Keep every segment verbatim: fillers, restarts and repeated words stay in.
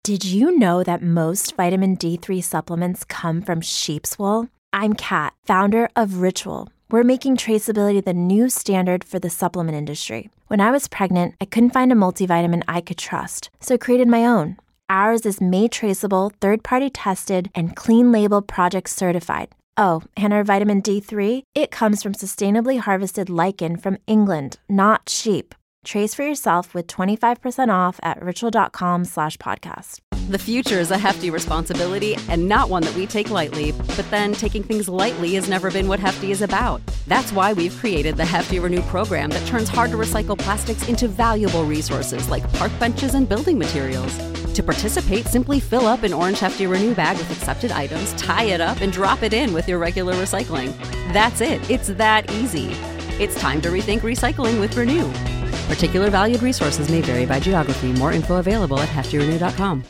Did you know that most vitamin D three supplements come from sheep's wool? I'm Kat, founder of Ritual. We're making traceability the new standard for the supplement industry. When I was pregnant, I couldn't find a multivitamin I could trust, so I created my own. Ours is made traceable, third-party tested, and clean label project certified. Oh, and our vitamin D three, it comes from sustainably harvested lichen from England, not sheep. Trace for yourself with twenty-five percent off at ritual.com slash podcast. The future is a hefty responsibility and not one that we take lightly. But then taking things lightly has never been what Hefty is about. That's why we've created the Hefty Renew program that turns hard-to-recycle plastics into valuable resources like park benches and building materials. To participate, simply fill up an orange Hefty Renew bag with accepted items, tie it up, and drop it in with your regular recycling. That's it. It's that easy. It's time to rethink recycling with Renew. Particular valued resources may vary by geography. More info available at hefty renew dot com.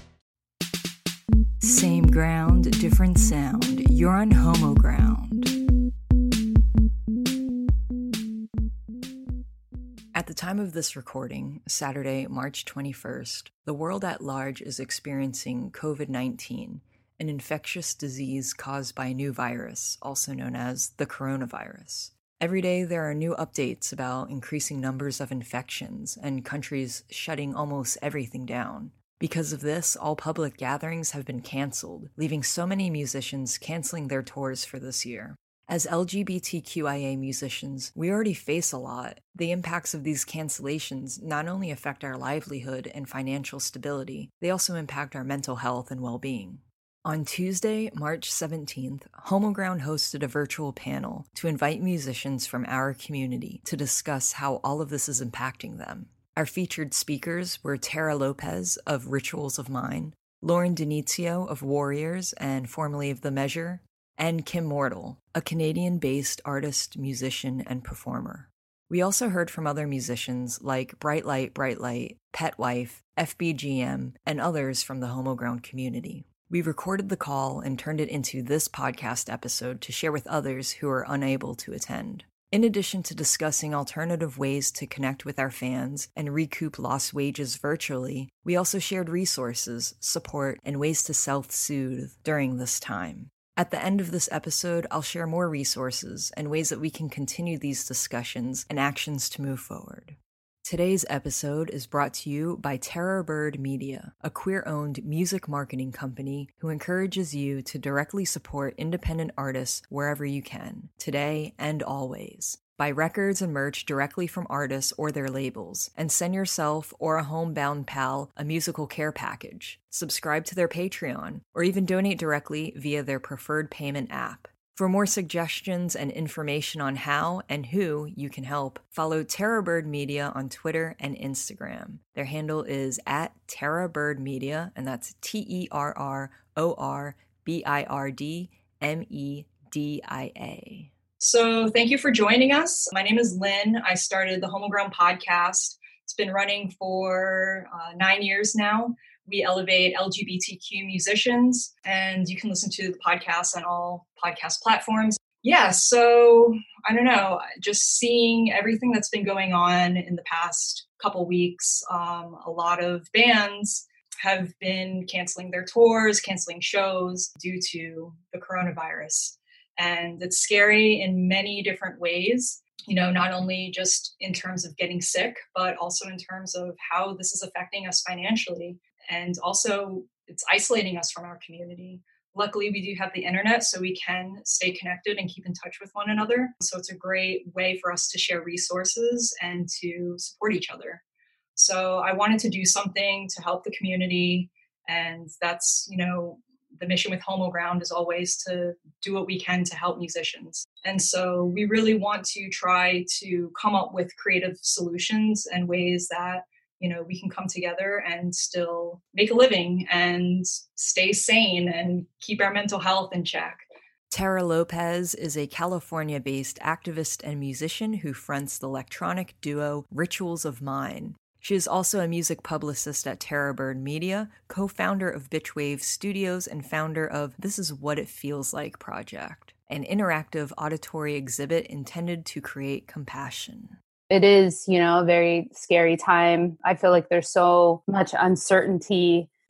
Same ground, different sound. You're on Homo Ground. At the time of this recording, Saturday, March twenty-first, the world at large is experiencing covid nineteen, an infectious disease caused by a new virus, also known as the coronavirus. Every day there are new updates about increasing numbers of infections and countries shutting almost everything down. Because of this, all public gatherings have been canceled, leaving so many musicians canceling their tours for this year. As L G B T Q I A musicians, we already face a lot. The impacts of these cancellations not only affect our livelihood and financial stability, they also impact our mental health and well-being. On Tuesday, March seventeenth, Homo Ground hosted a virtual panel to invite musicians from our community to discuss how all of this is impacting them. Our featured speakers were Tara Lopez of Rituals of Mine, Lauren Denizio of Warriors and formerly of The Measure, and Kim Mortal, a Canadian-based artist, musician, and performer. We also heard from other musicians like Bright Light, Bright Light, Pet Wife, F B G M, and others from the Homo Ground community. We recorded the call and turned it into this podcast episode to share with others who are unable to attend. In addition to discussing alternative ways to connect with our fans and recoup lost wages virtually, we also shared resources, support, and ways to self-soothe during this time. At the end of this episode, I'll share more resources and ways that we can continue these discussions and actions to move forward. Today's episode is brought to you by Terror Bird Media, a queer-owned music marketing company who encourages you to directly support independent artists wherever you can, today and always. Buy records and merch directly from artists or their labels, and send yourself or a homebound pal a musical care package. Subscribe to their Patreon, or even donate directly via their preferred payment app. For more suggestions and information on how and who you can help, follow Terror Bird Media on Twitter and Instagram. Their handle is at Terror Bird Media, and that's T E R R O R B I R D M E D I A. So thank you for joining us. My name is Lynn. I started the Homo Ground podcast. It's been running for uh, nine years now. We elevate L G B T Q musicians, and you can listen to the podcast on all podcast platforms. Yeah, so I don't know, just seeing everything that's been going on in the past couple weeks, um, a lot of bands have been canceling their tours, canceling shows due to the coronavirus. And it's scary in many different ways, you know, not only just in terms of getting sick, but also in terms of how this is affecting us financially. And also, it's isolating us from our community. Luckily, we do have the internet, so we can stay connected and keep in touch with one another. So it's a great way for us to share resources and to support each other. So I wanted to do something to help the community. And that's, you know, the mission with Homo Ground is always to do what we can to help musicians. And so we really want to try to come up with creative solutions and ways that, you know, we can come together and still make a living and stay sane and keep our mental health in check. Tara Lopez is a California-based activist and musician who fronts the electronic duo Rituals of Mine. She is also a music publicist at Terror Bird Media, co-founder of Bitchwave Studios, and founder of This Is What It Feels Like project, an interactive auditory exhibit intended to create compassion. It is, you know, a very scary time. I feel like there's so much uncertainty.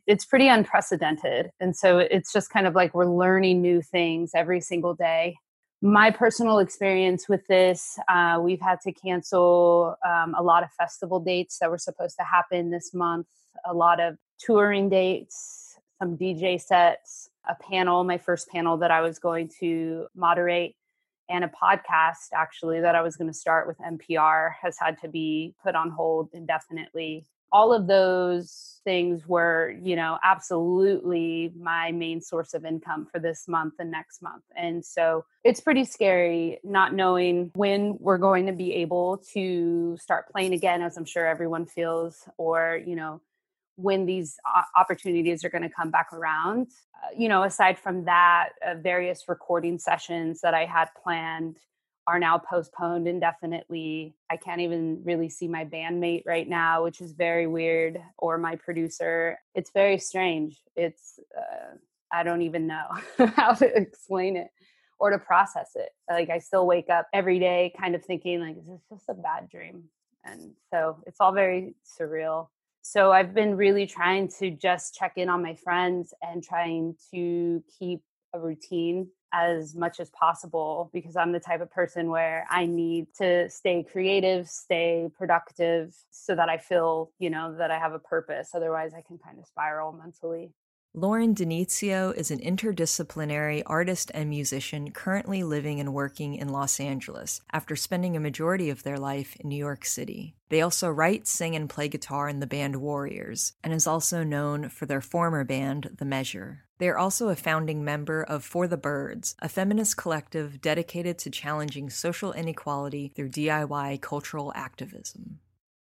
it's pretty unprecedented. And so it's just kind of like we're learning new things every single day. My personal experience with this, uh, we've had to cancel um, a lot of festival dates that were supposed to happen this month, a lot of touring dates, some D J sets, a panel, my first panel that I was going to moderate, and a podcast actually that I was going to start with N P R has had to be put on hold indefinitely. All of those things were, you know, absolutely my main source of income for this month and next month. And so it's pretty scary not knowing when we're going to be able to start playing again, as I'm sure everyone feels, or, you know, when these opportunities are going to come back around. Uh, you know, aside from that, uh, various recording sessions that I had planned are now postponed indefinitely. I can't even really see my bandmate right now, which is very weird, or my producer. It's very strange. It's, uh, I don't even know how to explain it or to process it. Like, I still wake up every day kind of thinking, like, is this just a bad dream? And so it's all very surreal. So I've been really trying to just check in on my friends and trying to keep a routine as much as possible, because I'm the type of person where I need to stay creative, stay productive, so that I feel, you know, that I have a purpose. Otherwise, I can kind of spiral mentally. Lauren Denizio is an interdisciplinary artist and musician currently living and working in Los Angeles after spending a majority of their life in New York City. They also write, sing, and play guitar in the band Warriors, and is also known for their former band, The Measure. They are also a founding member of For the Birds, a feminist collective dedicated to challenging social inequality through D I Y cultural activism.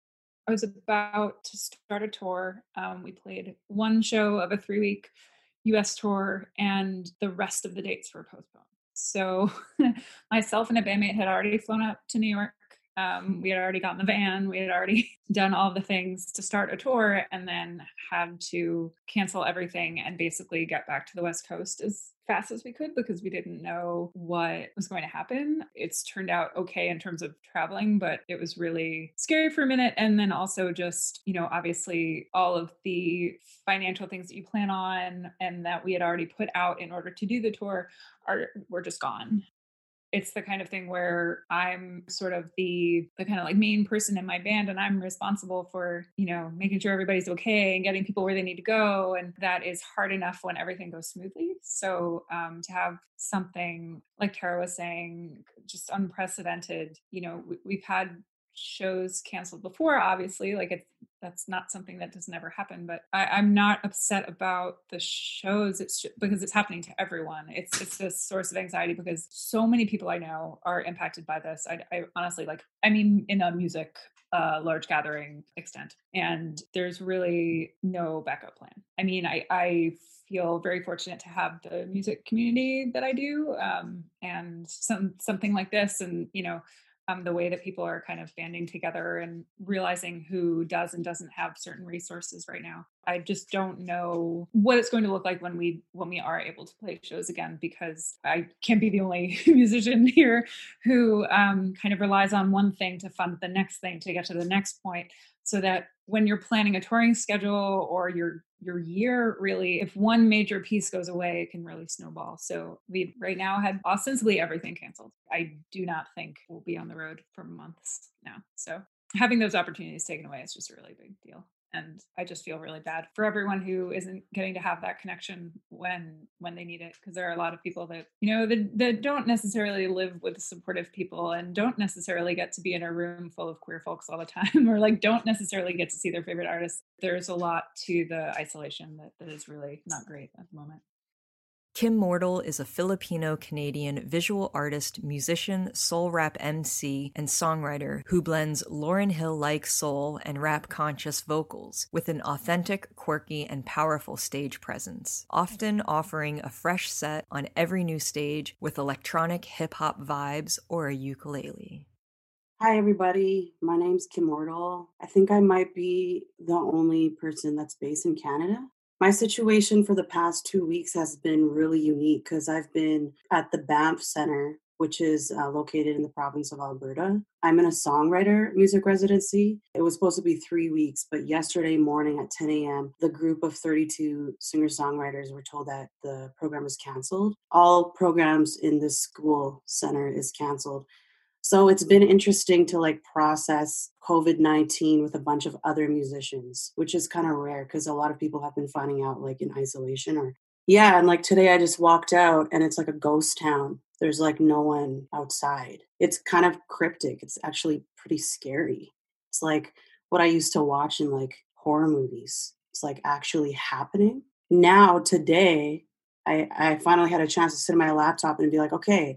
I was about to start a tour. Um, we played one show of a three-week U S tour, and the rest of the dates were postponed. So myself and a bandmate had already flown up to New York. Um, we had already gotten the van. We had already done all the things to start a tour, and then had to cancel everything and basically get back to the West Coast as fast as we could, because we didn't know what was going to happen. It's turned out okay in terms of traveling, but it was really scary for a minute. And then also just, you know, obviously all of the financial things that you plan on and that we had already put out in order to do the tour are were just gone. It's the kind of thing where I'm sort of the the kind of like main person in my band, and I'm responsible for, you know, making sure everybody's okay and getting people where they need to go. And that is hard enough when everything goes smoothly. So um, to have something like Tara was saying, just unprecedented, you know, we, we've had shows canceled before, obviously, like it's that's not something that doesn't ever happen, but I, I'm not upset about the shows. It's just, because it's happening to everyone. It's it's this source of anxiety because so many people I know are impacted by this. I, I honestly, like, I mean, in a music uh, large gathering extent, and there's really no backup plan. I mean, I, I feel very fortunate to have the music community that I do, um, and some something like this, and you know. Um, the way that people are kind of banding together and realizing who does and doesn't have certain resources right now. I just don't know what it's going to look like when we when we are able to play shows again, because I can't be the only musician here who um, kind of relies on one thing to fund the next thing to get to the next point. So that when you're planning a touring schedule or your your year, really, if one major piece goes away, it can really snowball. So we right now had ostensibly everything canceled. I do not think we'll be on the road for months now. So having those opportunities taken away is just a really big deal. And I just feel really bad for everyone who isn't getting to have that connection when when they need it, because there are a lot of people that, you know, that, that don't necessarily live with supportive people and don't necessarily get to be in a room full of queer folks all the time, or like don't necessarily get to see their favorite artists. There's a lot to the isolation that, that is really not great at the moment. Kim Mortal is a Filipino-Canadian visual artist, musician, soul rap M C, and songwriter who blends Lauryn Hill-like soul and rap-conscious vocals with an authentic, quirky, and powerful stage presence, often offering a fresh set on every new stage with electronic hip-hop vibes or a ukulele. Hi, everybody. My name's Kim Mortal. I think I might be the only person that's based in Canada. My situation for the past two weeks has been really unique because I've been at the Banff Center which is uh, located in the province of Alberta. I'm in a songwriter music residency. It was supposed to be three weeks, but yesterday morning at ten a.m., the group of thirty-two singer-songwriters were told that the program is canceled. All programs in this school center is canceled. So it's been interesting to like process COVID nineteen with a bunch of other musicians, which is kind of rare because a lot of people have been finding out like in isolation or yeah. And like today I just walked out and it's like a ghost town. There's like no one outside. It's kind of cryptic. It's actually pretty scary. It's like what I used to watch in like horror movies. It's like actually happening. Now today, I, I finally had a chance to sit on my laptop and be like, okay,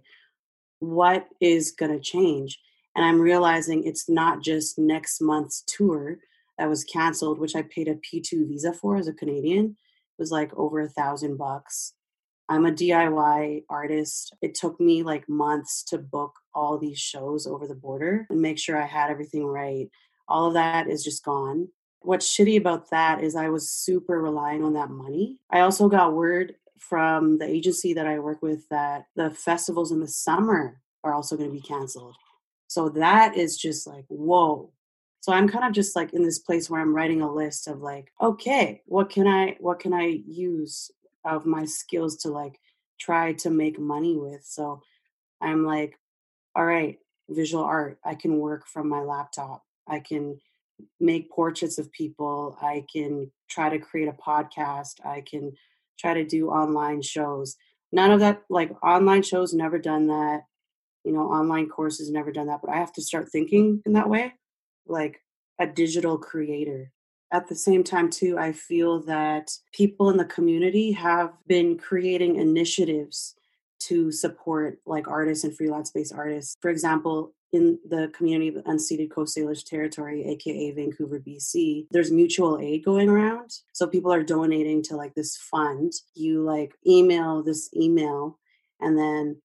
what is going to change? And I'm realizing it's not just next month's tour that was canceled, which I paid a P two visa for as a Canadian. It was like over a thousand bucks. I'm a D I Y artist. It took me like months to book all these shows over the border and make sure I had everything right. All of that is just gone. What's shitty about that is I was super relying on that money. I also got word from the agency that I work with that the festivals in the summer are also going to be canceled. So that is just like, whoa. So I'm kind of just like in this place where I'm writing a list of like, okay, what can I, what can I use of my skills to like try to make money with? So I'm like, all right, visual art. I can work from my laptop. I can make portraits of people. I can try to create a podcast. I can try to do online shows. None of that, like online shows, never done that. You know, online courses, never done that. But I have to start thinking in that way, like a digital creator. At the same time, too, I feel that people in the community have been creating initiatives to support like artists and freelance-based artists. For example, in the community of unceded Coast Salish territory, aka Vancouver, B C, there's mutual aid going around. So people are donating to like this fund. You like email this email, and then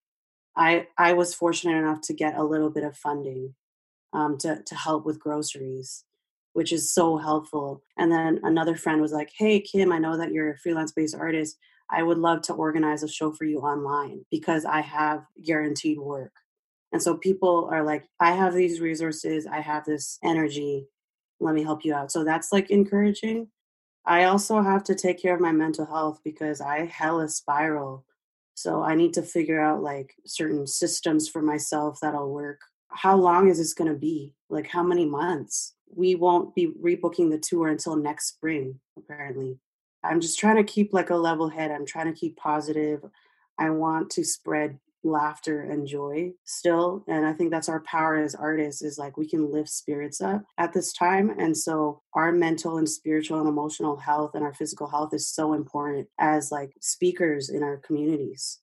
I I was fortunate enough to get a little bit of funding um, to to help with groceries, which is so helpful. And then another friend was like, "Hey Kim, I know that you're a freelance-based artist. I would love to organize a show for you online because I have guaranteed work." And so people are like, I have these resources, I have this energy, let me help you out. So that's like encouraging. I also have to take care of my mental health because I hella spiral. So I need to figure out like certain systems for myself that'll work. How long is this going to be? Like how many months? We won't be rebooking the tour until next spring, apparently. I'm just trying to keep like a level head. I'm trying to keep positive. I want to spread laughter and joy still. And I think that's our power as artists is like we can lift spirits up at this time. And so our mental and spiritual and emotional health and our physical health is so important as like speakers in our communities.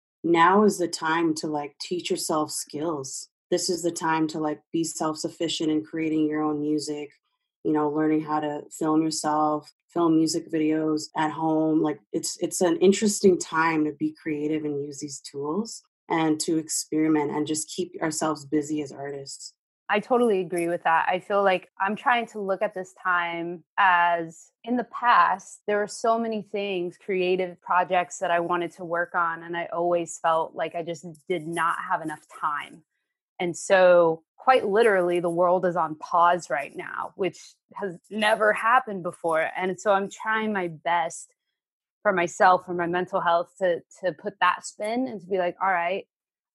Now is the time to like teach yourself skills. This is the time to like be self-sufficient in creating your own music, you know, learning how to film yourself, film music videos at home. Like it's it's an interesting time to be creative and use these tools and to experiment and just keep ourselves busy as artists. I totally agree with that. I feel like I'm trying to look at this time as in the past, there were so many things, creative projects that I wanted to work on. And I always felt like I just did not have enough time. And so quite literally, the world is on pause right now, which has never happened before. And so I'm trying my best for myself, for my mental health, to to put that spin and to be like, all right,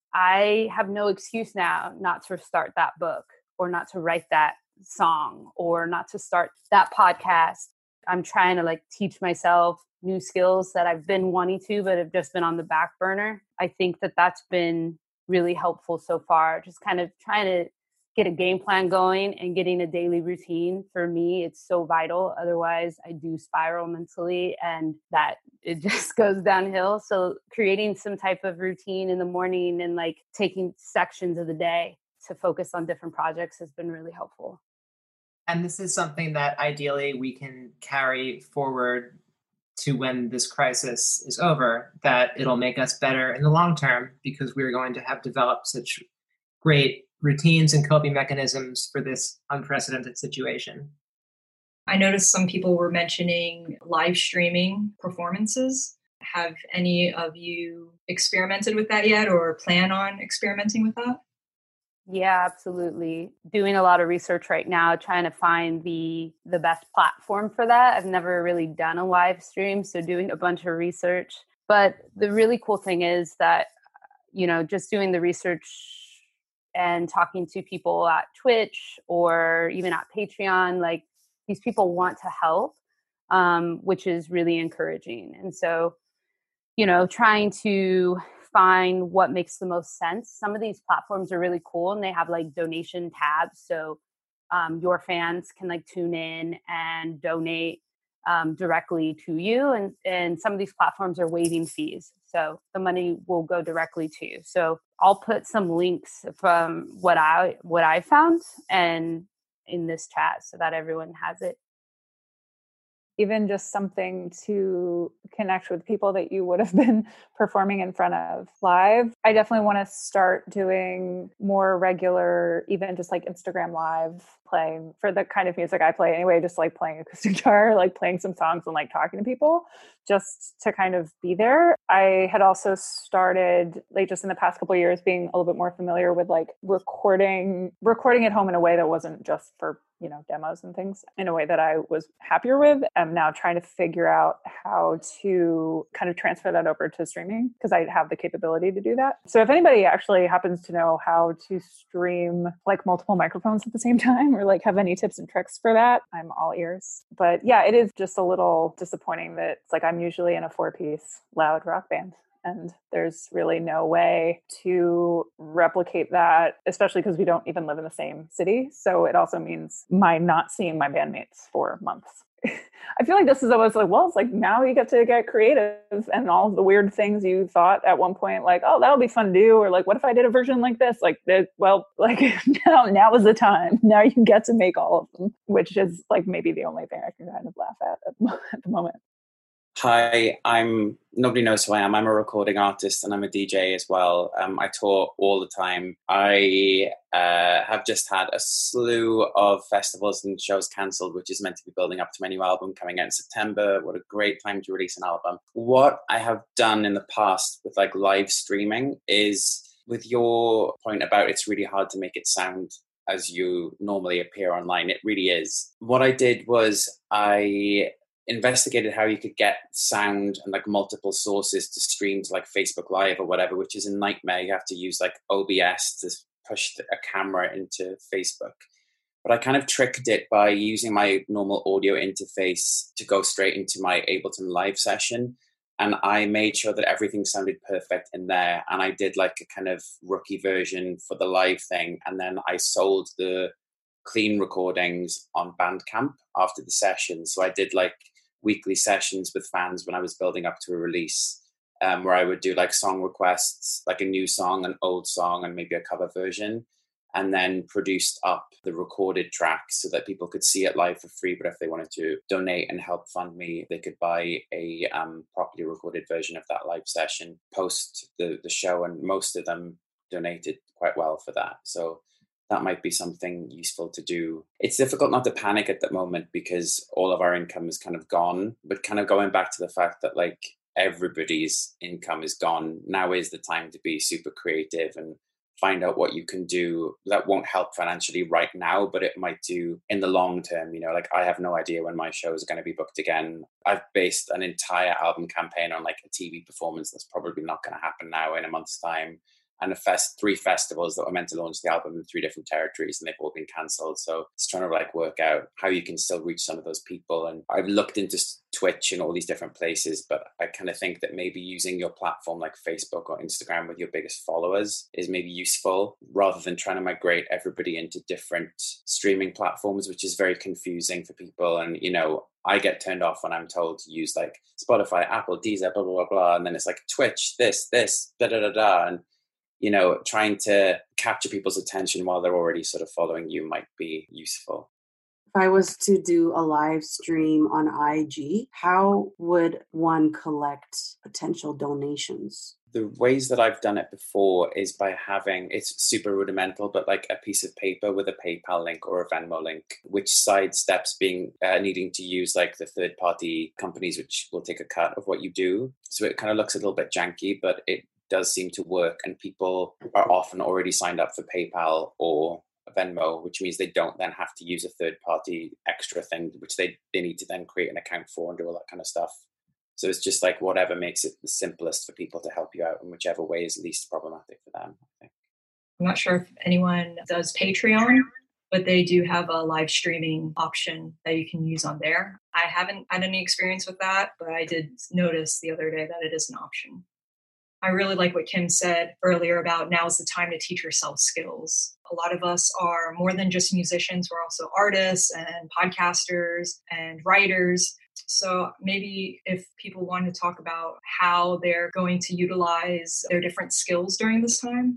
I have no excuse now not to start that book or not to write that song or not to start that podcast. I'm trying to like teach myself new skills that I've been wanting to, but have just been on the back burner. I think that that's been really helpful so far. Just kind of trying to get a game plan going and getting a daily routine. For me, it's so vital. Otherwise, I do spiral mentally and that it just goes downhill. So creating some type of routine in the morning and like taking sections of the day to focus on different projects has been really helpful. And this is something that ideally we can carry forward to when this crisis is over, that it'll make us better in the long term because we're going to have developed such great routines and coping mechanisms for this unprecedented situation. I noticed some people were mentioning live streaming performances. Have any of you experimented with that yet or plan on experimenting with that? Yeah, absolutely. Doing a lot of research right now, trying to find the the best platform for that. I've never really done a live stream, so doing a bunch of research. But the really cool thing is that, you know, just doing the research and talking to people at Twitch or even at Patreon, like these people want to help, um, which is really encouraging. And so, you know, trying to find what makes the most sense. Some of these platforms are really cool and they have like donation tabs. So um, your fans can like tune in and donate um, directly to you. And, and some of these platforms are waiving fees. So the money will go directly to you. So I'll put some links from what I, what I found and in this chat so that everyone has it. Even just something to connect with people that you would have been performing in front of live. I definitely want to start doing more regular, even just like Instagram live playing for the kind of music I play anyway, just like playing acoustic guitar, like playing some songs and like talking to people just to kind of be there. I had also started like just in the past couple of years being a little bit more familiar with like recording, recording at home in a way that wasn't just for, you know, demos and things in a way that I was happier with. I'm now trying to figure out how to kind of transfer that over to streaming because I have the capability to do that. So if anybody actually happens to know how to stream like multiple microphones at the same time or like have any tips and tricks for that, I'm all ears. But yeah, it is just a little disappointing that it's like I'm usually in a four-piece loud rock band. And there's really no way to replicate that, especially because we don't even live in the same city. So it also means my not seeing my bandmates for months. I feel like this is always like, well, it's like now you get to get creative and all the weird things you thought at one point, like, oh, that'll be fun to do. Or like, what if I did a version like this? Like, well, like now, now is the time. Now you get to make all of them, which is like maybe the only thing I can kind of laugh at at, at the moment. Hi, I'm, nobody knows who I am. I'm a recording artist and I'm a D J as well. Um, I tour all the time. I uh, have just had a slew of festivals and shows cancelled, which is meant to be building up to my new album coming out in September. What a great time to release an album. What I have done in the past with like live streaming is, with your point about it's really hard to make it sound as you normally appear online, it really is. What I did was I investigated how you could get sound and like multiple sources to stream to like Facebook Live or whatever, which is a nightmare. You have to use like O B S to push a camera into Facebook. But I kind of tricked it by using my normal audio interface to go straight into my Ableton Live session. And I made sure that everything sounded perfect in there. And I did like a kind of rookie version for the live thing. And then I sold the clean recordings on Bandcamp after the session. So I did like weekly sessions with fans when I was building up to a release, um, where I would do like song requests, like a new song, an old song, and maybe a cover version, and then produced up the recorded tracks so that people could see it live for free. But if they wanted to donate and help fund me, they could buy a um, properly recorded version of that live session post the, the show. And most of them donated quite well for that. So that might be something useful to do. It's difficult not to panic at the moment because all of our income is kind of gone, but kind of going back to the fact that like everybody's income is gone, now is the time to be super creative and find out what you can do that won't help financially right now, but it might do in the long term. You know, like I have no idea when my shows are going to be booked again. I've based an entire album campaign on like a T V performance that's probably not going to happen now in a month's time. And a fest, three festivals that were meant to launch the album in three different territories, and they've all been cancelled. So it's trying to like work out how you can still reach some of those people. And I've looked into Twitch and all these different places, but I kind of think that maybe using your platform like Facebook or Instagram with your biggest followers is maybe useful rather than trying to migrate everybody into different streaming platforms, which is very confusing for people. And, you know, I get turned off when I'm told to use like Spotify, Apple, Deezer, blah, blah, blah, blah. And then it's like Twitch, this, this, da, da, da, da. And you know, trying to capture people's attention while they're already sort of following you might be useful. If I was to do a live stream on I G, how would one collect potential donations? The ways that I've done it before is by having, it's super rudimental, but like a piece of paper with a PayPal link or a Venmo link, which sidesteps being uh, needing to use like the third party companies, which will take a cut of what you do. So it kind of looks a little bit janky, but it does seem to work. And people are often already signed up for PayPal or Venmo, which means they don't then have to use a third party extra thing, which they, they need to then create an account for and do all that kind of stuff. So it's just like whatever makes it the simplest for people to help you out in whichever way is least problematic for them, I think. I'm not sure if anyone does Patreon, but they do have a live streaming option that you can use on there. I haven't had any experience with that, but I did notice the other day that it is an option. I really like what Kim said earlier about now is the time to teach yourself skills. A lot of us are more than just musicians. We're also artists and podcasters and writers. So maybe if people want to talk about how they're going to utilize their different skills during this time.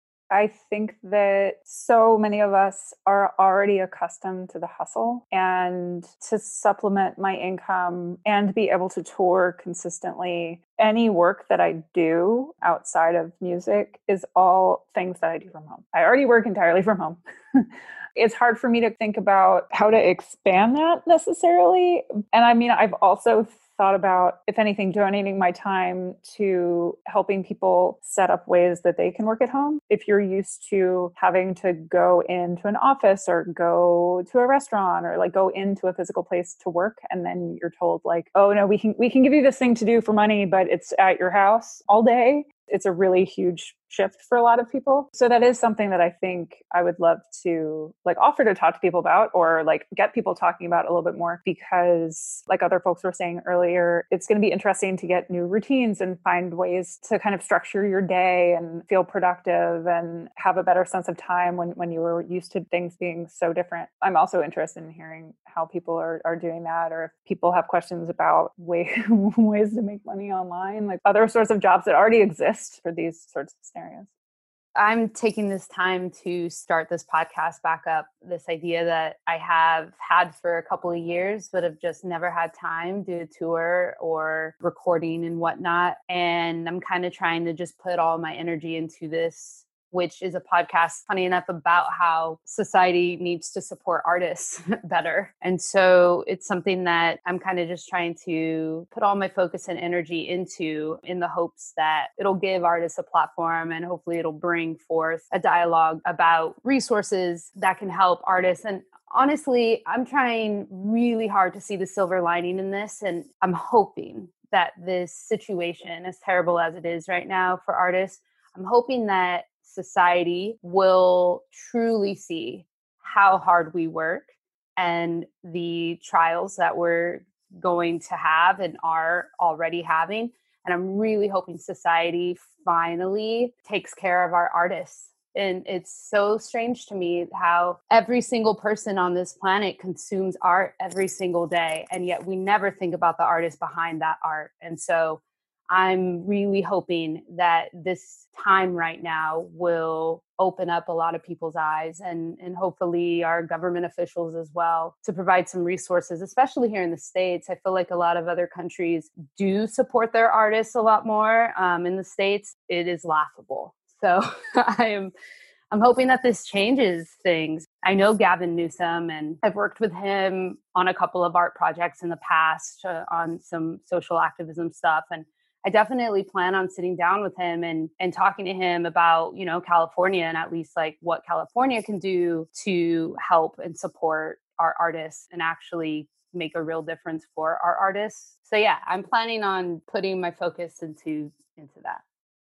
I think that so many of us are already accustomed to the hustle, and to supplement my income and be able to tour consistently. Any work that I do outside of music is all things that I do from home. I already work entirely from home. It's hard for me to think about how to expand that necessarily. And I mean, I've also thought about, if anything, donating my time to helping people set up ways that they can work at home. If you're used to having to go into an office or go to a restaurant or like go into a physical place to work, and then you're told like, oh no, we can we can give you this thing to do for money, but it's at your house all day. It's a really huge shift for a lot of people. So that is something that I think I would love to like offer to talk to people about, or like get people talking about a little bit more, because like other folks were saying earlier, it's going to be interesting to get new routines and find ways to kind of structure your day and feel productive and have a better sense of time when, when you were used to things being so different. I'm also interested in hearing how people are, are doing that, or if people have questions about way, ways to make money online, like other sorts of jobs that already exist for these sorts of scenarios. I'm taking this time to start this podcast back up, this idea that I have had for a couple of years, but have just never had time to do a tour or recording and whatnot. And I'm kind of trying to just put all my energy into this, which is a podcast, funny enough, about how society needs to support artists better. And so it's something that I'm kind of just trying to put all my focus and energy into, in the hopes that it'll give artists a platform, and hopefully it'll bring forth a dialogue about resources that can help artists. And honestly, I'm trying really hard to see the silver lining in this. And I'm hoping that this situation, as terrible as it is right now for artists, I'm hoping that society will truly see how hard we work and the trials that we're going to have and are already having. And I'm really hoping society finally takes care of our artists. And it's so strange to me how every single person on this planet consumes art every single day, and yet we never think about the artist behind that art. And so I'm really hoping that this time right now will open up a lot of people's eyes, and, and hopefully our government officials as well, to provide some resources, especially here in the States. I feel like a lot of other countries do support their artists a lot more. Um, in the States, it is laughable. So I am I'm hoping that this changes things. I know Gavin Newsom, and I've worked with him on a couple of art projects in the past uh, on some social activism stuff. And I definitely plan on sitting down with him and, and talking to him about, you know, California, and at least like what California can do to help and support our artists and actually make a real difference for our artists. So yeah, I'm planning on putting my focus into into that.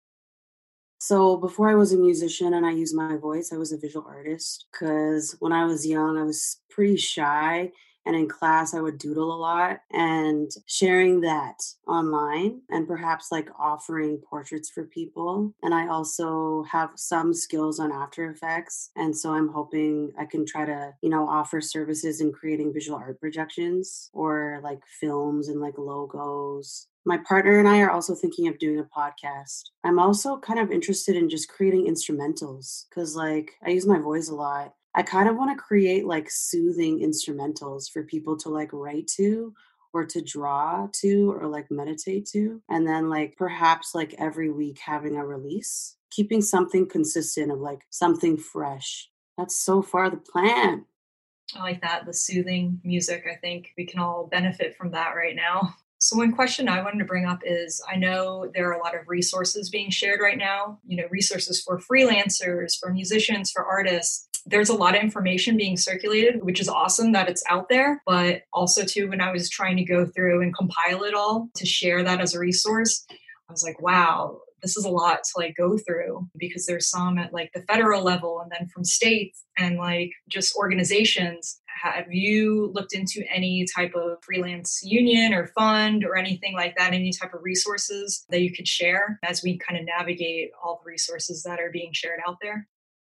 So before I was a musician and I used my voice, I was a visual artist, because when I was young, I was pretty shy. And in class, I would doodle a lot, and sharing that online and perhaps like offering portraits for people. And I also have some skills on After Effects. And so I'm hoping I can try to, you know, offer services in creating visual art projections or like films and like logos. My partner and I are also thinking of doing a podcast. I'm also kind of interested in just creating instrumentals, because like I use my voice a lot. I kind of want to create like soothing instrumentals for people to like write to or to draw to or like meditate to. And then like perhaps like every week having a release, keeping something consistent of like something fresh. That's so far the plan. I like that, the soothing music. I think we can all benefit from that right now. So one question I wanted to bring up is, I know there are a lot of resources being shared right now, you know, resources for freelancers, for musicians, for artists. There's a lot of information being circulated, which is awesome that it's out there. But also too, when I was trying to go through and compile it all to share that as a resource, I was like, wow, this is a lot to like go through, because there's some at like the federal level and then from states and like just organizations. Have you looked into any type of freelance union or fund or anything like that? Any type of resources that you could share as we kind of navigate all the resources that are being shared out there?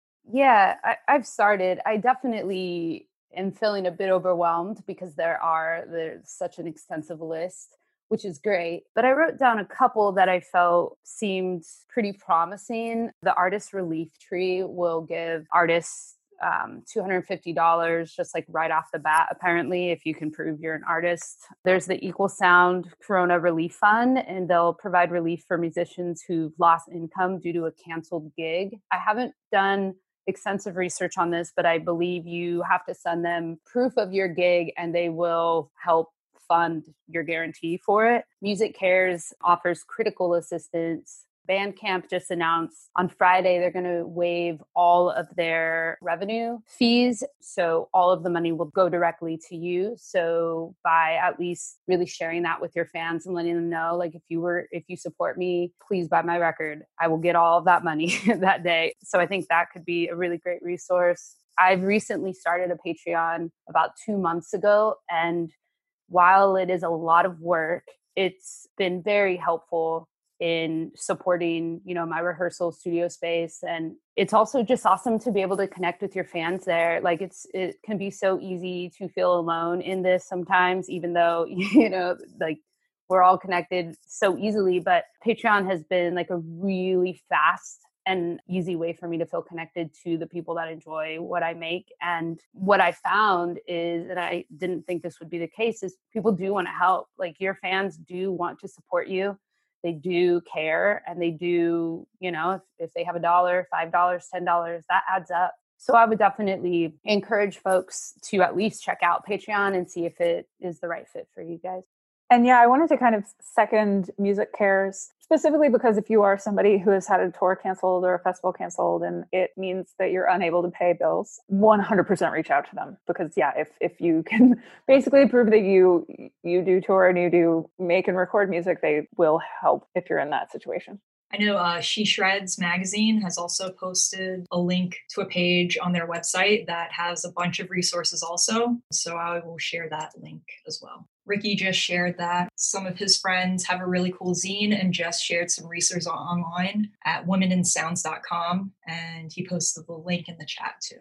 Yeah, I, I've started. I definitely am feeling a bit overwhelmed because there are, there's such an extensive list, which is great. But I wrote down a couple that I felt seemed pretty promising. The Artist Relief Tree will give artists um, two hundred fifty dollars just like right off the bat, apparently, if you can prove you're an artist. There's the Equal Sound Corona Relief Fund, and they'll provide relief for musicians who've lost income due to a canceled gig. I haven't done extensive research on this, but I believe you have to send them proof of your gig and they will help fund your guarantee for it. Music Cares offers critical assistance. Bandcamp just announced on Friday they're going to waive all of their revenue fees. So all of the money will go directly to you. So by at least really sharing that with your fans and letting them know, like, if you were, if you support me, please buy my record. I will get all of that money that day. So I think that could be a really great resource. I've recently started a Patreon about two months ago. And while it is a lot of work, it's been very helpful in supporting, you know, my rehearsal studio space. And it's also just awesome to be able to connect with your fans there. Like it's, it can be so easy to feel alone in this sometimes, even though, you know, like we're all connected so easily, but Patreon has been like a really fast and easy way for me to feel connected to the people that enjoy what I make. And what I found is, and I didn't think this would be the case, is people do want to help. Like your fans do want to support you. They do care, and they do, you know, if, if they have a dollar, five dollars, ten dollars, that adds up. So I would definitely encourage folks to at least check out Patreon and see if it is the right fit for you guys. And yeah, I wanted to kind of second Music Cares, specifically because if you are somebody who has had a tour canceled or a festival canceled and it means that you're unable to pay bills, one hundred percent reach out to them. Because yeah, if if you can basically prove that you you do tour and you do make and record music, they will help if you're in that situation. I know uh, She Shreds magazine has also posted a link to a page on their website that has a bunch of resources also. So I will share that link as well. Ricky just shared that some of his friends have a really cool zine and just shared some resources online at women in sounds dot com. And he posted the link in the chat too.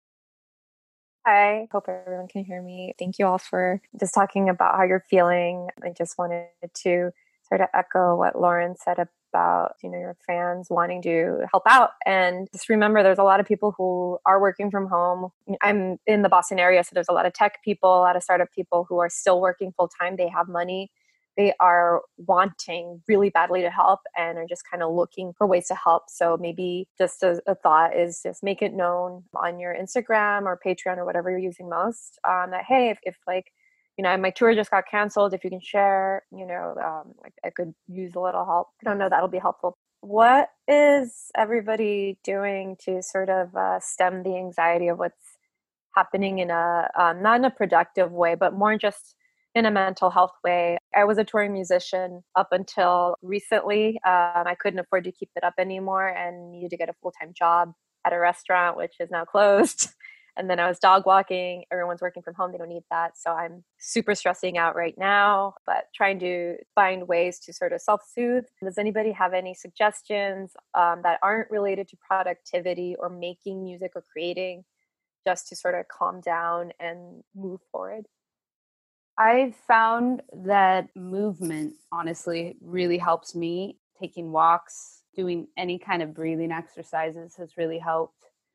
Hi, hope everyone can hear me. Thank you all for just talking about how you're feeling. I just wanted to sort of echo what Lauren said about, you know, your fans wanting to help out. And just remember, there's a lot of people who are working from home. I'm in the Boston area, so there's a lot of tech people, a lot of startup people who are still working full time. They have money. They are wanting really badly to help and are just kind of looking for ways to help. So maybe just a, a thought is just make it known on your Instagram or Patreon or whatever you're using most, um, that, hey, if, if like, you know, my tour just got canceled, if you can share, you know, um, I, I could use a little help. I don't know, that'll be helpful. What is everybody doing to sort of uh, stem the anxiety of what's happening in a, um, not in a productive way, but more just in a mental health way? I was a touring musician up until recently. Um, I couldn't afford to keep it up anymore and needed to get a full-time job at a restaurant, which is now closed. And then I was dog walking. Everyone's working from home. They don't need that. So I'm super stressing out right now, but trying to find ways to sort of self-soothe. Does anybody have any suggestions um, that aren't related to productivity or making music or creating, just to sort of calm down and move forward? I've found that movement, honestly, really helps me. Taking walks, doing any kind of breathing exercises has really helped.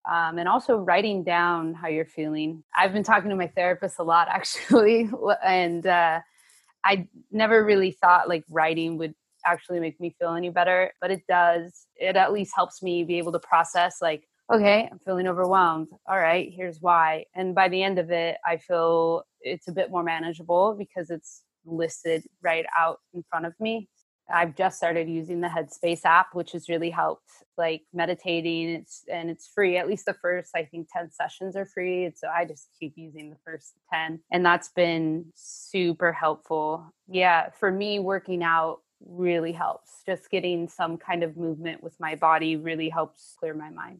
Um, and also writing down how you're feeling. I've been talking to my therapist a lot, actually, and uh, I never really thought like writing would actually make me feel any better, but it does. It at least helps me be able to process like, okay, I'm feeling overwhelmed. All right, here's why. And by the end of it, I feel it's a bit more manageable because it's listed right out in front of me. I've just started using the Headspace app, which has really helped, like meditating. It's and it's free. At least the first, I think, ten sessions are free. And so I just keep using the first ten. And that's been super helpful. Yeah, for me, working out really helps. Just getting some kind of movement with my body really helps clear my mind.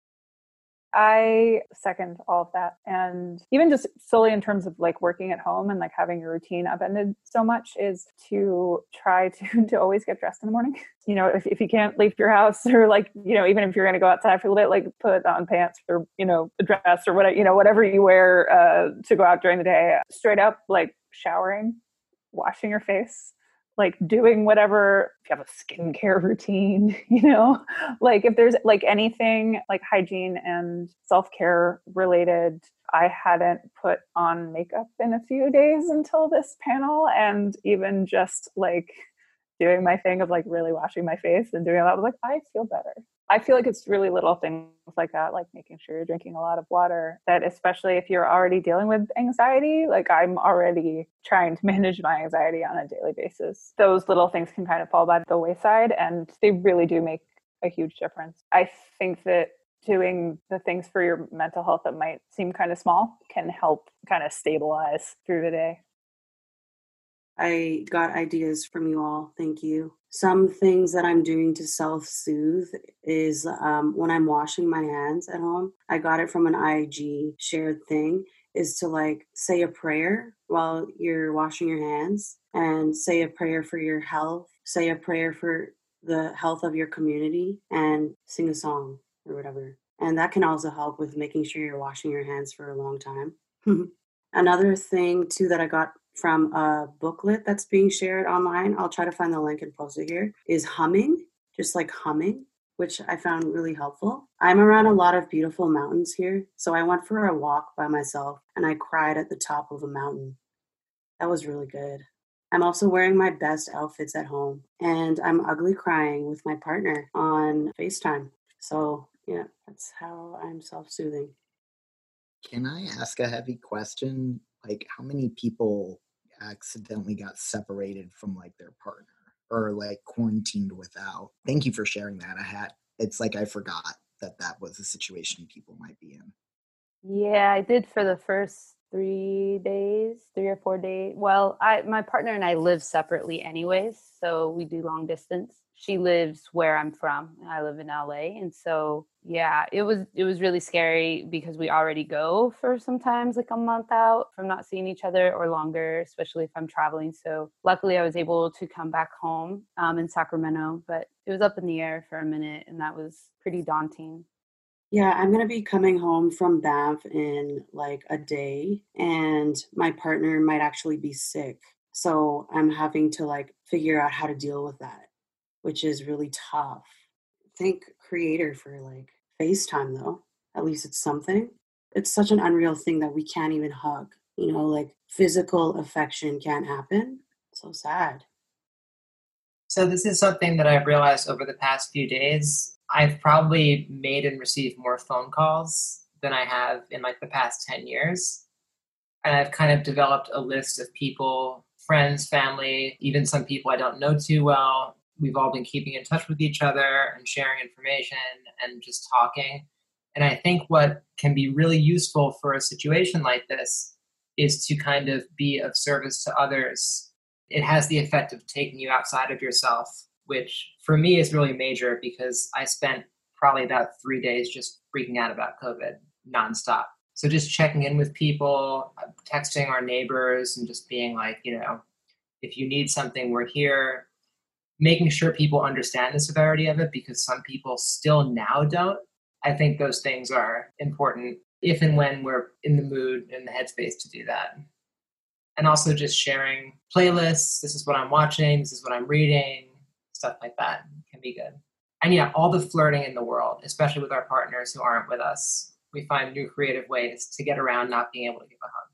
I second all of that. And even just solely in terms of like working at home and like having your routine upended so much is to try to, to always get dressed in the morning. You know, if, if you can't leave your house or like, you know, even if you're going to go outside for a little bit, like put on pants or, you know, a dress or whatever, you know, whatever you wear uh, to go out during the day, straight up like showering, washing your face, like doing whatever, if you have a skincare routine, you know, like if there's like anything like hygiene and self-care related, I hadn't put on makeup in a few days until this panel. And even just like doing my thing of like really washing my face and doing that, I was like, I feel better. I feel like it's really little things like that, like making sure you're drinking a lot of water, that especially if you're already dealing with anxiety, like I'm already trying to manage my anxiety on a daily basis. Those little things can kind of fall by the wayside and they really do make a huge difference. I think that doing the things for your mental health that might seem kind of small can help kind of stabilize through the day. I got ideas from you all. Thank you. Some things that I'm doing to self-soothe is um, when I'm washing my hands at home, I got it from an I G shared thing, is to like say a prayer while you're washing your hands and say a prayer for your health, say a prayer for the health of your community and sing a song or whatever. And that can also help with making sure you're washing your hands for a long time. Another thing too that I got from a booklet that's being shared online, I'll try to find the link and post it here, is humming, just like humming, which I found really helpful. I'm around a lot of beautiful mountains here, so I went for a walk by myself and I cried at the top of a mountain. That was really good. I'm also wearing my best outfits at home, and I'm ugly crying with my partner on FaceTime. So yeah, that's how I'm self-soothing. Can I ask a heavy question? Like, how many people accidentally got separated from like their partner or like quarantined without? Thank you for sharing that. I had, it's like I forgot that that was a situation people might be in. Yeah, I did for the first three days, three or four days. Well, I my partner and I live separately anyways, so we do long distance. She lives where I'm from. I live in L A. And so, yeah, it was it was really scary because we already go for sometimes like a month out from not seeing each other or longer, especially if I'm traveling. So luckily I was able to come back home um, in Sacramento, but it was up in the air for a minute and that was pretty daunting. Yeah, I'm going to be coming home from Banff in like a day and my partner might actually be sick. So I'm having to like figure out how to deal with that, which is really tough. Thank Creator for like FaceTime though. At least it's something. It's such an unreal thing that we can't even hug. You know, like physical affection can't happen. So sad. So this is something that I've realized over the past few days. I've probably made and received more phone calls than I have in like the past ten years. And I've kind of developed a list of people, friends, family, even some people I don't know too well. We've all been keeping in touch with each other and sharing information and just talking. And I think what can be really useful for a situation like this is to kind of be of service to others. It has the effect of taking you outside of yourself, which for me is really major because I spent probably about three days just freaking out about COVID nonstop. So just checking in with people, texting our neighbors and just being like, you know, if you need something, we're here. Making sure people understand the severity of it because some people still now don't. I think those things are important if and when we're in the mood and the headspace to do that. And also just sharing playlists. This is what I'm watching. This is what I'm reading. Stuff like that can be good. And yeah, all the flirting in the world, especially with our partners who aren't with us. We find new creative ways to get around not being able to give a hug.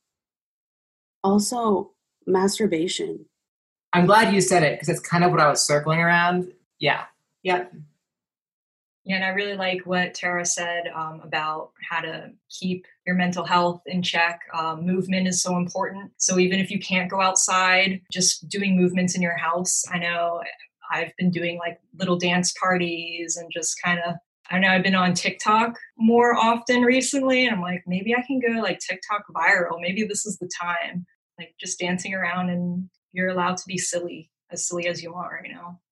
Also, masturbation. I'm glad you said it because it's kind of what I was circling around. Yeah. Yeah. Yeah, and I really like what Tara said um, about how to keep your mental health in check. Um, movement is so important. So even if you can't go outside, just doing movements in your house. I know I've been doing like little dance parties and just kind of, I know I've been on TikTok more often recently. And I'm like, maybe I can go like TikTok viral. Maybe this is the time. Like just dancing around, and you're allowed to be silly, as silly as you are, you know?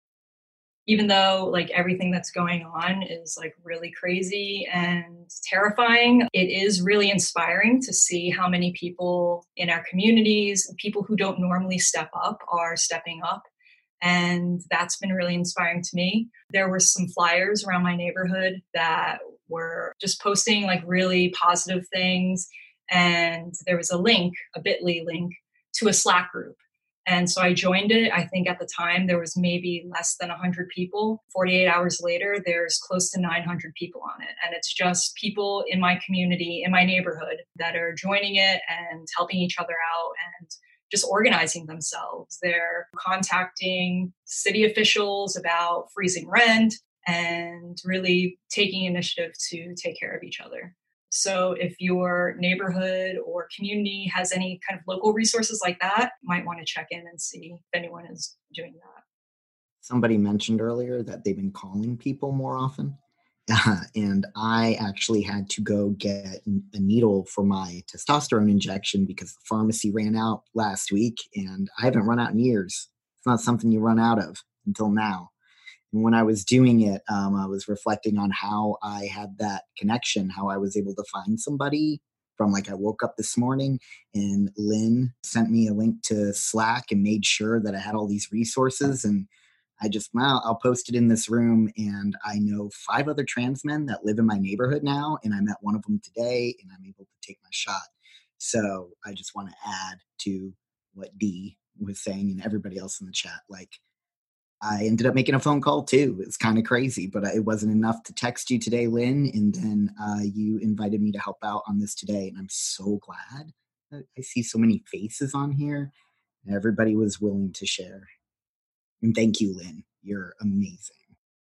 Even though like everything that's going on is like really crazy and terrifying, it is really inspiring to see how many people in our communities, people who don't normally step up, are stepping up. And that's been really inspiring to me. There were some flyers around my neighborhood that were just posting like really positive things. And there was a link, a bit dot l y link to a Slack group. And so I joined it. I think at the time there was maybe less than one hundred people. forty-eight hours later, there's close to nine hundred people on it. And it's just people in my community, in my neighborhood, that are joining it and helping each other out and just organizing themselves. They're contacting city officials about freezing rent and really taking initiative to take care of each other. So if your neighborhood or community has any kind of local resources like that, you might want to check in and see if anyone is doing that. Somebody mentioned earlier that they've been calling people more often. Uh, and I actually had to go get a needle for my testosterone injection because the pharmacy ran out last week, and I haven't run out in years. It's not something you run out of until now. And when I was doing it, um, I was reflecting on how I had that connection, how I was able to find somebody from like I woke up this morning and Lynn sent me a link to Slack and made sure that I had all these resources. And I just, well, I'll post it in this room. And I know five other trans men that live in my neighborhood now. And I met one of them today and I'm able to take my shot. So I just want to add to what Dee was saying and everybody else in the chat. Like, I ended up making a phone call too. It's kind of crazy, but it wasn't enough to text you today, Lynn. And then uh, you invited me to help out on this today. And I'm so glad that I see so many faces on here. Everybody was willing to share. And thank you, Lynn. You're amazing.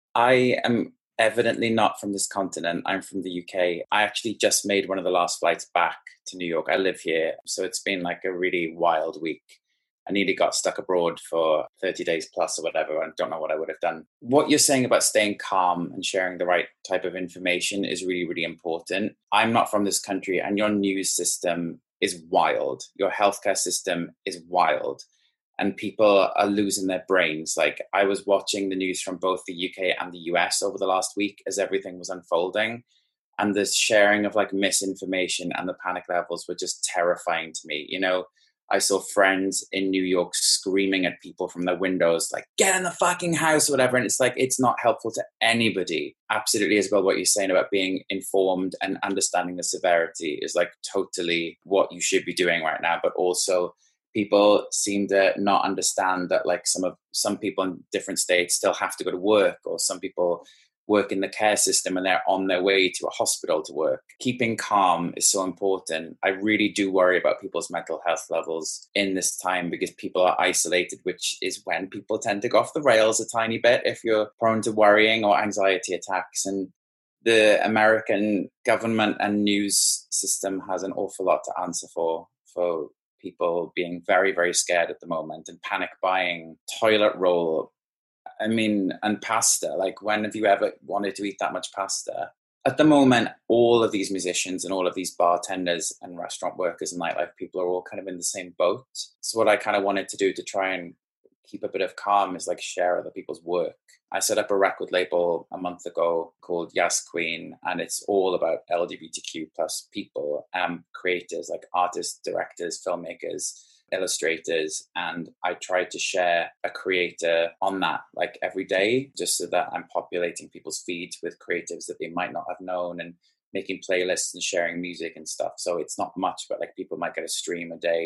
I am evidently not from this continent. I'm from the U K. I actually just made one of the last flights back to New York. I live here. So it's been like a really wild week. I nearly got stuck abroad for thirty days plus or whatever, and don't know what I would have done. What you're saying about staying calm and sharing the right type of information is really, really important. I'm not from this country, and your news system is wild. Your healthcare system is wild, and people are losing their brains. Like, I was watching the news from both the U K and the U S over the last week as everything was unfolding, and the sharing of like misinformation and the panic levels were just terrifying to me. You know, I saw friends in New York screaming at people from their windows, like, get in the fucking house or whatever. And it's like, it's not helpful to anybody. Absolutely, as well, what you're saying about being informed and understanding the severity is like totally what you should be doing right now. But also people seem to not understand that like some of some people in different states still have to go to work, or some people work in the care system and they're on their way to a hospital to work. Keeping calm is so important. I really do worry about people's mental health levels in this time because people are isolated, which is when people tend to go off the rails a tiny bit if you're prone to worrying or anxiety attacks. And the American government and news system has an awful lot to answer for, for people being very, very scared at the moment and panic buying toilet roll. I mean, and pasta, like when have you ever wanted to eat that much pasta? At the moment, all of these musicians and all of these bartenders and restaurant workers and nightlife people are all kind of in the same boat. So what I kind of wanted to do to try and keep a bit of calm is like share other people's work. I set up a record label a month ago called Yas Queen, and it's all about L G B T Q plus people, um, creators like artists, directors, filmmakers, illustrators, and I try to share a creator on that like every day, just so that I'm populating people's feeds with creatives that they might not have known, and making playlists and sharing music and stuff. So it's not much, but like people might get a stream a day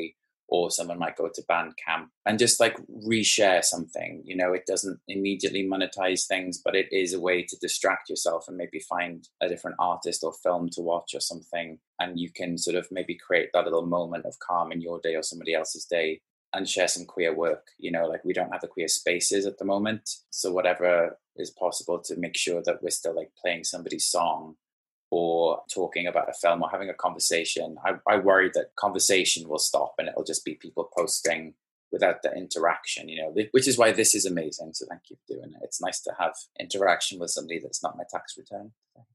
or someone might go to Bandcamp and just like reshare something. You know, it doesn't immediately monetize things, but it is a way to distract yourself and maybe find a different artist or film to watch or something. And you can sort of maybe create that little moment of calm in your day or somebody else's day and share some queer work. You know, like we don't have the queer spaces at the moment. So whatever is possible to make sure that we're still like playing somebody's song or talking about a film or having a conversation. I, I worry that conversation will stop and it'll just be people posting without the interaction, you know, which is why this is amazing. So thank you for doing it. It's nice to have interaction with somebody that's not my tax return.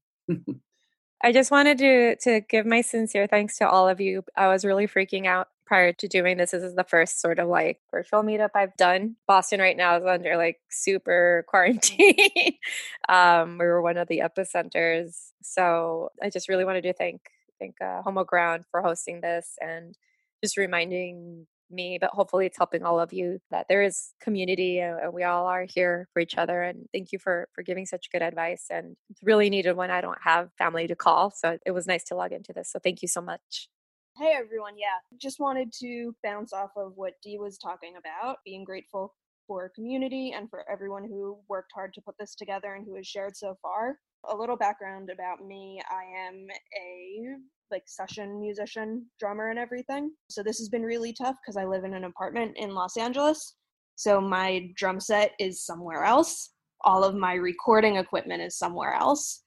I just wanted to to give my sincere thanks to all of you. I was really freaking out prior to doing this. This is the first sort of like virtual meetup I've done. Boston right now is under like super quarantine. um, we were one of the epicenters. So I just really wanted to thank thank uh, Homo Ground for hosting this and just reminding me, but hopefully it's helping all of you, that there is community and, and we all are here for each other. And thank you for for giving such good advice. And it's really needed when I don't have family to call. So it was nice to log into this. So thank you so much. Hey everyone, yeah, just wanted to bounce off of what Dee was talking about, being grateful for community and for everyone who worked hard to put this together and who has shared so far. A little background about me: I am a like session musician, drummer and everything. So this has been really tough because I live in an apartment in Los Angeles. So my drum set is somewhere else. All of my recording equipment is somewhere else.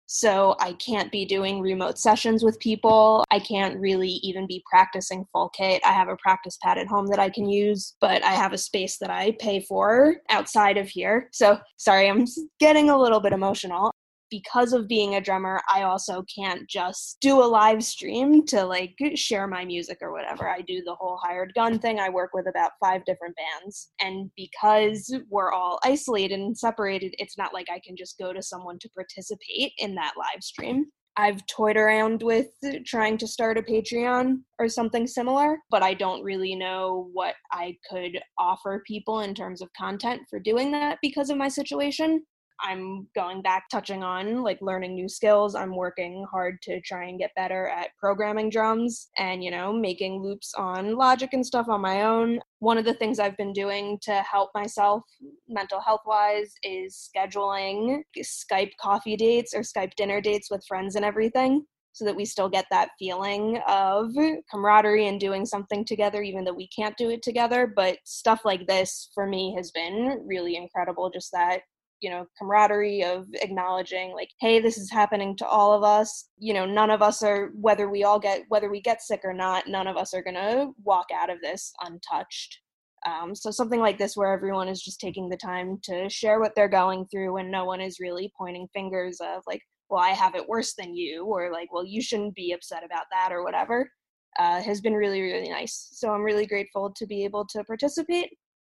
So I can't be doing remote sessions with people. I can't really even be practicing full kit. I have a practice pad at home that I can use, but I have a space that I pay for outside of here. So sorry, I'm getting a little bit emotional. Because of being a drummer, I also can't just do a live stream to like share my music or whatever. I do the whole hired gun thing. I work with about five different bands. And because we're all isolated and separated, it's not like I can just go to someone to participate in that live stream. I've toyed around with trying to start a Patreon or something similar, but I don't really know what I could offer people in terms of content for doing that because of my situation. I'm going back, touching on like learning new skills. I'm working hard to try and get better at programming drums and, you know, making loops on Logic and stuff on my own. One of the things I've been doing to help myself mental health wise is scheduling Skype coffee dates or Skype dinner dates with friends and everything, so that we still get that feeling of camaraderie and doing something together, even though we can't do it together. But stuff like this for me has been really incredible. Just that, you know, camaraderie of acknowledging like, hey, this is happening to all of us. You know, none of us are, whether we all get, whether we get sick or not, none of us are going to walk out of this untouched. Um, so something like this where everyone is just taking the time to share what they're going through and no one is really pointing fingers of like, well, I have it worse than you, or like, well, you shouldn't be upset about that or whatever, uh, has been really, really nice. So I'm really grateful to be able to participate.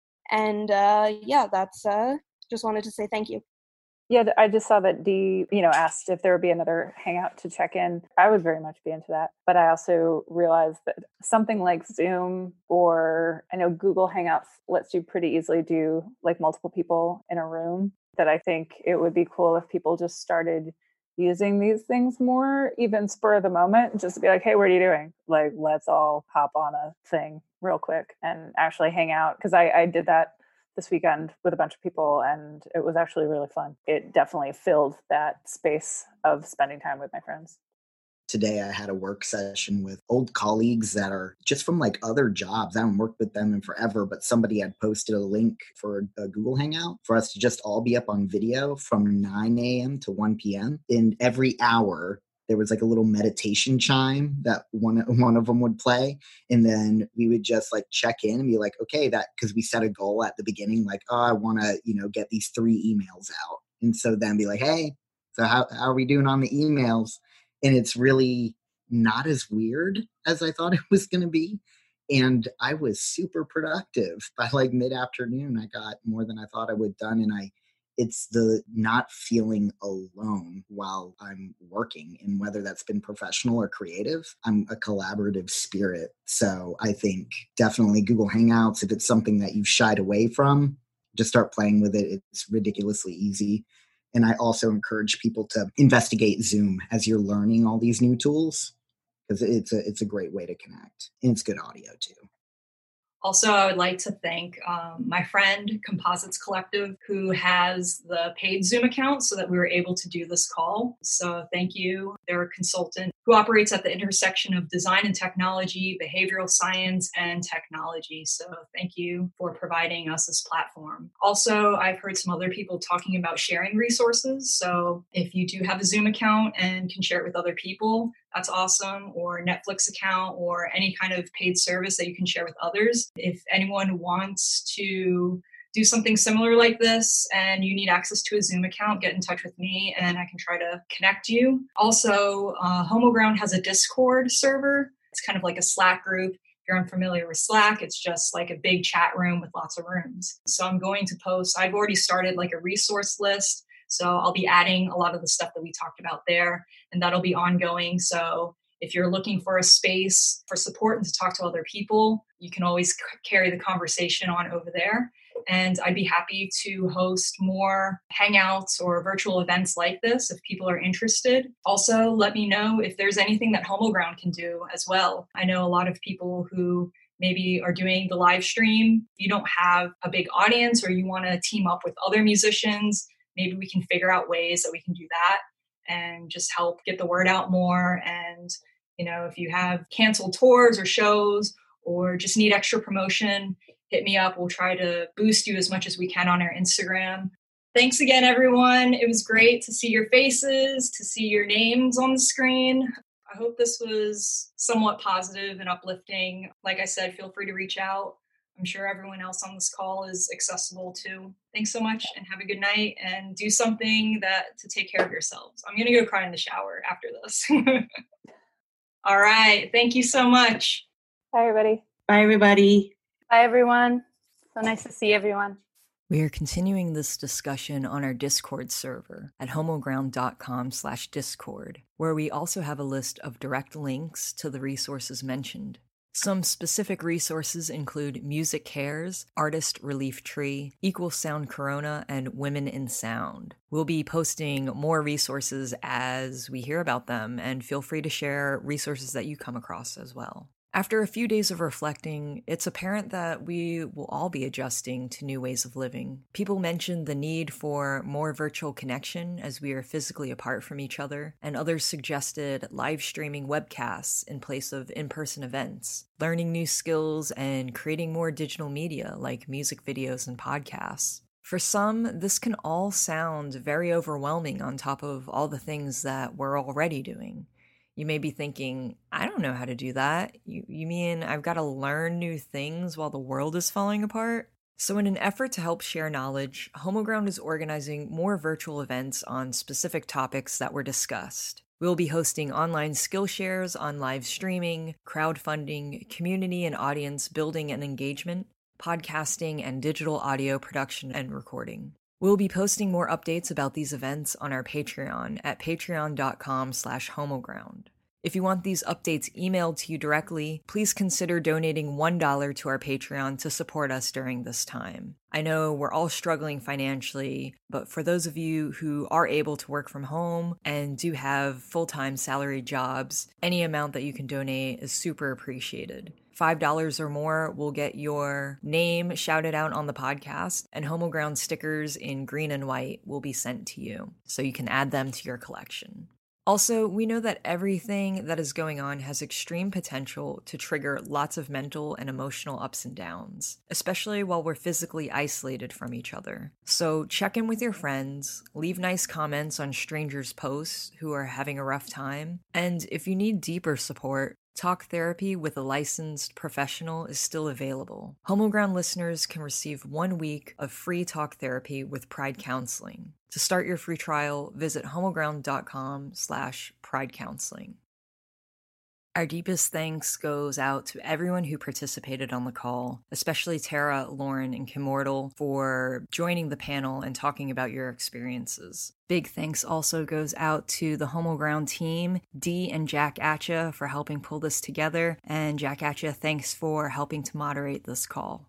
And uh, yeah, that's, uh, just wanted to say thank you. Yeah, I just saw that Dee, you know, asked if there would be another hangout to check in. I would very much be into that. But I also realized that something like Zoom, or I know Google Hangouts lets you pretty easily do like multiple people in a room, that I think it would be cool if people just started using these things more, even spur of the moment, just to be like, hey, what are you doing? Like, let's all hop on a thing real quick and actually hang out. Because I, I did that this weekend with a bunch of people and it was actually really fun. It definitely filled that space of spending time with my friends. Today I had a work session with old colleagues that are just from like other jobs. I haven't worked with them in forever, but somebody had posted a link for a Google Hangout for us to just all be up on video from nine a.m. to one p.m. And every hour there was like a little meditation chime that one, one of them would play. And then we would just like check in and be like, okay, that, because we set a goal at the beginning, like, oh, I want to, you know, get these three emails out. And so then be like, hey, so how, how are we doing on the emails? And it's really not as weird as I thought it was going to be. And I was super productive. By like mid-afternoon, I got more than I thought I would done. And I, it's the not feeling alone while I'm working. And whether that's been professional or creative, I'm a collaborative spirit. So I think definitely Google Hangouts, if it's something that you've shied away from, just start playing with it. It's ridiculously easy. And I also encourage people to investigate Zoom as you're learning all these new tools, because it's a, it's a great way to connect. And it's good audio too. Also, I would like to thank um, my friend Composites Collective, who has the paid Zoom account so that we were able to do this call. So thank you. They're a consultant who operates at the intersection of design and technology, behavioral science, and technology. So thank you for providing us this platform. Also, I've heard some other people talking about sharing resources. So if you do have a Zoom account and can share it with other people, that's awesome, or Netflix account, or any kind of paid service that you can share with others. If anyone wants to do something similar like this and you need access to a Zoom account, get in touch with me and I can try to connect you. Also, uh, Homoground has a Discord server. It's kind of like a Slack group. If you're unfamiliar with Slack, it's just like a big chat room with lots of rooms. So I'm going to post, I've already started like a resource list. So I'll be adding a lot of the stuff that we talked about there, and that'll be ongoing. So if you're looking for a space for support and to talk to other people, you can always c- carry the conversation on over there. And I'd be happy to host more hangouts or virtual events like this if people are interested. Also, let me know if there's anything that Homoground can do as well. I know a lot of people who maybe are doing the live stream. You don't have a big audience or you want to team up with other musicians. Maybe we can figure out ways that we can do that and just help get the word out more. And, you know, if you have canceled tours or shows or just need extra promotion, hit me up. We'll try to boost you as much as we can on our Instagram. Thanks again, everyone. It was great to see your faces, to see your names on the screen. I hope this was somewhat positive and uplifting. Like I said, feel free to reach out. I'm sure everyone else on this call is accessible too. Thanks so much and have a good night and do something that to take care of yourselves. I'm going to go cry in the shower after this. All right. Thank you so much. Bye, everybody. Bye, everybody. Bye, everyone. So nice to see everyone. We are continuing this discussion on our Discord server at homoground.com slash discord, where we also have a list of direct links to the resources mentioned. Some specific resources include Music Cares, Artist Relief Tree, Equal Sound Corona, and Women in Sound. We'll be posting more resources as we hear about them, and feel free to share resources that you come across as well. After a few days of reflecting, it's apparent that we will all be adjusting to new ways of living. People mentioned the need for more virtual connection as we are physically apart from each other, and others suggested live streaming webcasts in place of in-person events, learning new skills, and creating more digital media like music videos and podcasts. For some, this can all sound very overwhelming on top of all the things that we're already doing. You may be thinking, I don't know how to do that. You, you mean I've got to learn new things while the world is falling apart? So in an effort to help share knowledge, Homoground is organizing more virtual events on specific topics that were discussed. We'll be hosting online skill shares on live streaming, crowdfunding, community and audience building and engagement, podcasting, and digital audio production and recording. We'll be posting more updates about these events on our Patreon at patreon.com slash homoground. If you want these updates emailed to you directly, please consider donating one dollar to our Patreon to support us during this time. I know we're all struggling financially, but for those of you who are able to work from home and do have full-time salaried jobs, any amount that you can donate is super appreciated. five dollars or more will get your name shouted out on the podcast, and Homoground stickers in green and white will be sent to you, so you can add them to your collection. Also, we know that everything that is going on has extreme potential to trigger lots of mental and emotional ups and downs, especially while we're physically isolated from each other. So check in with your friends, leave nice comments on strangers' posts who are having a rough time, and if you need deeper support, talk therapy with a licensed professional is still available. Homoground listeners can receive one week of free talk therapy with Pride Counseling. To start your free trial, visit homoground.com slash pride counseling. Our deepest thanks goes out to everyone who participated on the call, especially Tara, Lauren, and Kimmortal for joining the panel and talking about your experiences. Big thanks also goes out to the Homoground team, Dee and Jack Atcha, for helping pull this together, and Jack Atcha, thanks for helping to moderate this call.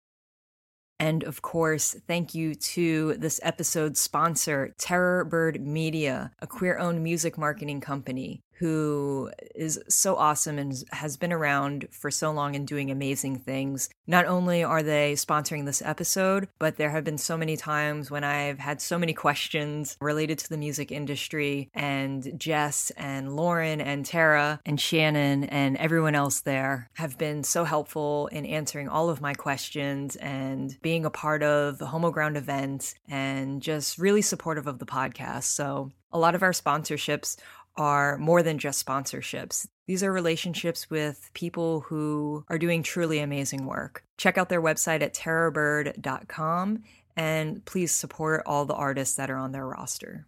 And of course, thank you to this episode's sponsor, Terror Bird Media, a queer-owned music marketing company, who is so awesome and has been around for so long and doing amazing things. Not only are they sponsoring this episode, but there have been so many times when I've had so many questions related to the music industry, and Jess and Lauren and Tara and Shannon and everyone else there have been so helpful in answering all of my questions and being a part of the HomoGround event and just really supportive of the podcast. So a lot of our sponsorships are more than just sponsorships. These are relationships with people who are doing truly amazing work. Check out their website at terror bird dot com and please support all the artists that are on their roster.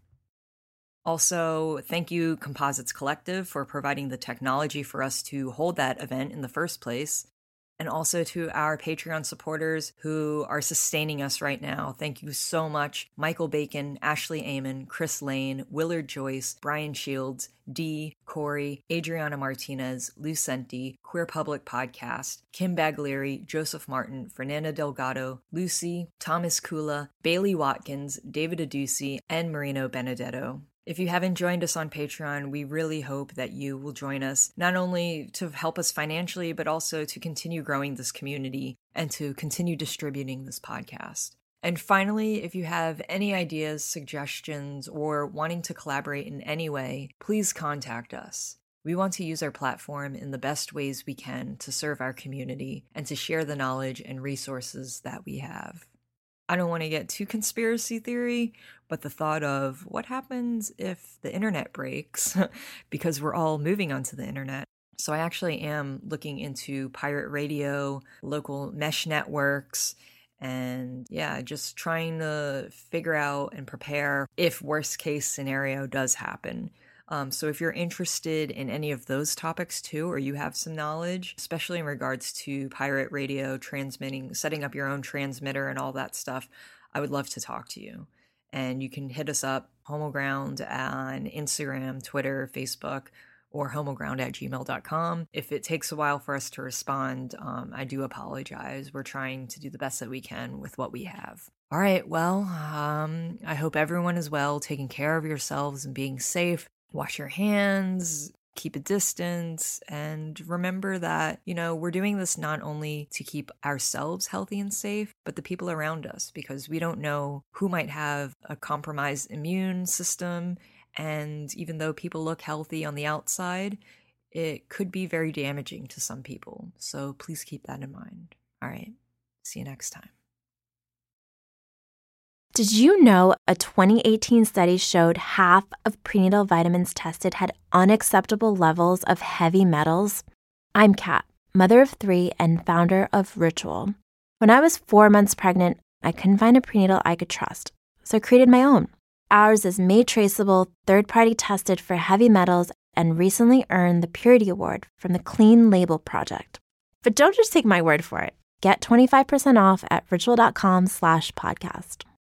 Also, thank you Composites Collective for providing the technology for us to hold that event in the first place. And also to our Patreon supporters who are sustaining us right now. Thank you so much. Michael Bacon, Ashley Amon, Chris Lane, Willard Joyce, Brian Shields, Dee, Corey, Adriana Martinez, Lucenti, Queer Public Podcast, Kim Baglieri, Joseph Martin, Fernanda Delgado, Lucy, Thomas Kula, Bailey Watkins, David Adusi, and Marino Benedetto. If you haven't joined us on Patreon, we really hope that you will join us, not only to help us financially, but also to continue growing this community and to continue distributing this podcast. And finally, if you have any ideas, suggestions, or wanting to collaborate in any way, please contact us. We want to use our platform in the best ways we can to serve our community and to share the knowledge and resources that we have. I don't want to get too conspiracy theory, but the thought of what happens if the internet breaks, because we're all moving onto the internet. So I actually am looking into pirate radio, local mesh networks, and yeah, just trying to figure out and prepare if worst case scenario does happen. Um, so if you're interested in any of those topics too, or you have some knowledge, especially in regards to pirate radio, transmitting, setting up your own transmitter and all that stuff, I would love to talk to you. And you can hit us up, HomoGround, on Instagram, Twitter, Facebook, or homoground at gmail dot com. If it takes a while for us to respond, um, I do apologize. We're trying to do the best that we can with what we have. All right, well, um, I hope everyone is well, taking care of yourselves and being safe. Wash your hands, keep a distance, and remember that, you know, we're doing this not only to keep ourselves healthy and safe, but the people around us, because we don't know who might have a compromised immune system. And even though people look healthy on the outside, it could be very damaging to some people. So please keep that in mind. All right. See you next time. Did you know a twenty eighteen study showed half of prenatal vitamins tested had unacceptable levels of heavy metals? I'm Kat, mother of three and founder of Ritual. When I was four months pregnant, I couldn't find a prenatal I could trust, so I created my own. Ours is made traceable, third-party tested for heavy metals, and recently earned the Purity Award from the Clean Label Project. But don't just take my word for it. Get twenty-five percent off at ritual dot com slash podcast.